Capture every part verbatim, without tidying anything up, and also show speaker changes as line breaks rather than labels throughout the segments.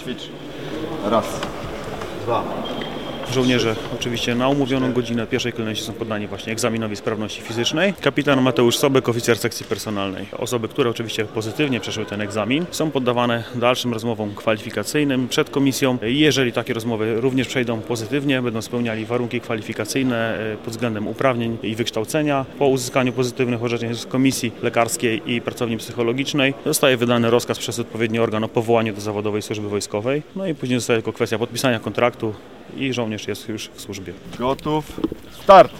Ćwicz. Raz. Dwa.
Żołnierze oczywiście na umówioną godzinę pierwszej kolejności są poddani właśnie egzaminowi sprawności fizycznej. Kapitan Mateusz Sobek, oficer sekcji personalnej. Osoby, które oczywiście pozytywnie przeszły ten egzamin, są poddawane dalszym rozmowom kwalifikacyjnym przed komisją. Jeżeli takie rozmowy również przejdą pozytywnie, będą spełniali warunki kwalifikacyjne pod względem uprawnień i wykształcenia, po uzyskaniu pozytywnych orzeczeń z komisji lekarskiej i pracowni psychologicznej zostaje wydany rozkaz przez odpowiedni organ o powołaniu do zawodowej służby wojskowej. No i później zostaje tylko kwestia podpisania kontraktu i żołnierz jest już w służbie.
Gotów. Start!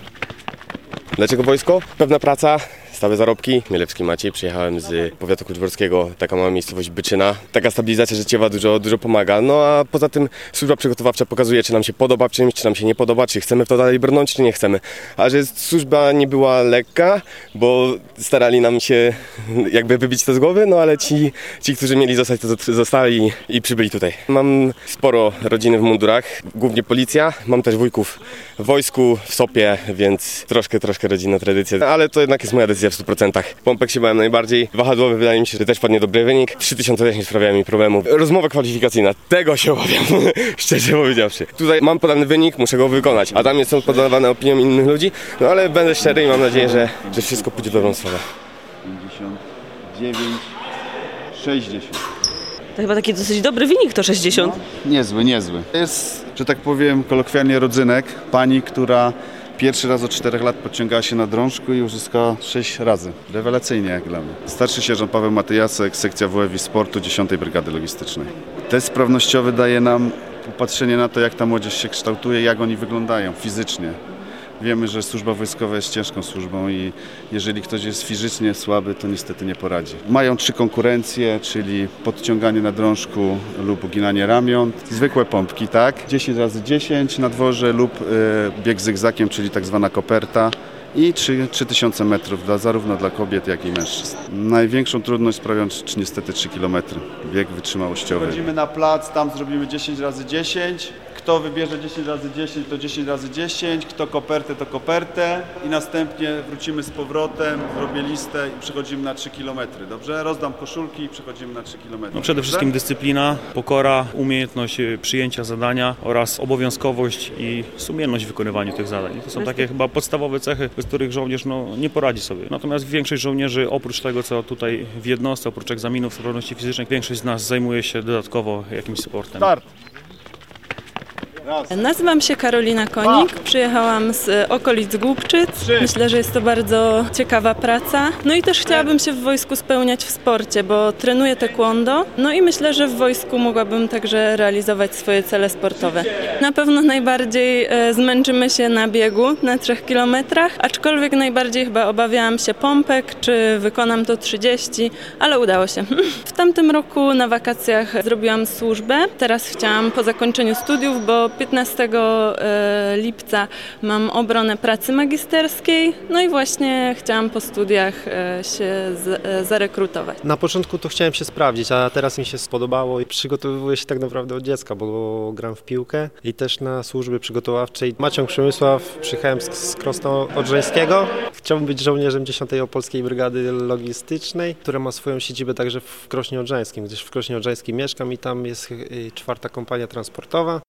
Dlaczego wojsko? Pewna praca, stałe zarobki. Mielewski Maciej, przyjechałem z powiatu kluczborskiego, taka mała miejscowość Byczyna. Taka stabilizacja życiowa dużo, dużo pomaga. No a poza tym służba przygotowawcza pokazuje, czy nam się podoba w czymś, czy nam się nie podoba, czy chcemy w to dalej brnąć, czy nie chcemy. A że służba nie była lekka, bo starali nam się jakby wybić to z głowy, no ale ci, ci którzy mieli zostać, to zostali i przybyli tutaj. Mam sporo rodziny w mundurach, głównie policja. Mam też wujków w wojsku, w sopie, więc troszkę, troszkę rodzinna tradycja, ale to jednak jest moja decyzja w stu procentach. Pompek się bałem najbardziej, wahadłowy wydaje mi się, że też padnie dobry wynik. trzy tysiące też nie sprawiają mi problemu. Rozmowa kwalifikacyjna, tego się obawiam, szczerze powiedziawszy. Tutaj mam podany wynik, muszę go wykonać, a tam jest są podawane opinią innych ludzi, no ale będę szczery i mam nadzieję, że, że wszystko pójdzie w dobrą stronę.
pięćdziesiąt dziewięć, sześćdziesiąt.
To chyba taki dosyć dobry wynik, to sześćdziesiąt.
No, niezły, niezły. Jest, że tak powiem, kolokwialnie rodzynek pani, która pierwszy raz od czterech lat podciągała się na drążku i uzyskała sześć razy. Rewelacyjnie jak dla mnie. Starszy sierżant Paweł Matyjasek, sekcja W F I Sportu dziesiątej Brygady Logistycznej. Test sprawnościowy daje nam popatrzenie na to, jak ta młodzież się kształtuje, jak oni wyglądają fizycznie. Wiemy, że służba wojskowa jest ciężką służbą i jeżeli ktoś jest fizycznie słaby, to niestety nie poradzi. Mają trzy konkurencje, czyli podciąganie na drążku lub uginanie ramion, zwykłe pompki, tak? dziesięć razy dziesięć na dworze lub y, bieg zygzakiem, czyli tak zwana koperta. I trzy tysiące metrów dla, zarówno dla kobiet, jak i mężczyzn. Największą trudność sprawią niestety trzy kilometry. Bieg wytrzymałościowy. Wchodzimy na plac, tam zrobimy dziesięć razy dziesięć. Kto wybierze dziesięć razy dziesięć, to dziesięć razy dziesięć. Kto kopertę, to kopertę. I następnie wrócimy z powrotem, robię listę i przechodzimy na trzy kilometry. Dobrze? Rozdam koszulki i przechodzimy na trzy kilometry.
No przede
Dobrze?
wszystkim dyscyplina, pokora, umiejętność przyjęcia zadania oraz obowiązkowość i sumienność w wykonywaniu tych zadań. To są takie chyba podstawowe cechy, bez których żołnierz no, nie poradzi sobie. Natomiast większość żołnierzy, oprócz tego, co tutaj w jednostce, oprócz egzaminów sprawności fizycznej, większość z nas zajmuje się dodatkowo jakimś sportem.
Start!
Nazywam się Karolina Konik, przyjechałam z okolic Głubczyc. Myślę, że jest to bardzo ciekawa praca. No i też chciałabym się w wojsku spełniać w sporcie, bo trenuję taekwondo. No i myślę, że w wojsku mogłabym także realizować swoje cele sportowe. Na pewno najbardziej zmęczymy się na biegu na trzech kilometrach, aczkolwiek najbardziej chyba obawiałam się pompek, czy wykonam to trzydzieści, ale udało się. W tamtym roku na wakacjach zrobiłam służbę. Teraz chciałam po zakończeniu studiów, bo piętnastego lipca mam obronę pracy magisterskiej, no i właśnie chciałam po studiach się zarekrutować.
Na początku to chciałem się sprawdzić, a teraz mi się spodobało i przygotowuję się tak naprawdę od dziecka, bo gram w piłkę i też na służbie przygotowawczej. Maciąg Przemysław, przyjechałem z Krosna Odrzańskiego. Chciałbym być żołnierzem dziesiątej Opolskiej Brygady Logistycznej, która ma swoją siedzibę także w Krośnie Odrzańskim, gdyż w Krośnie Odrzańskim mieszkam i tam jest czwarta kompania transportowa.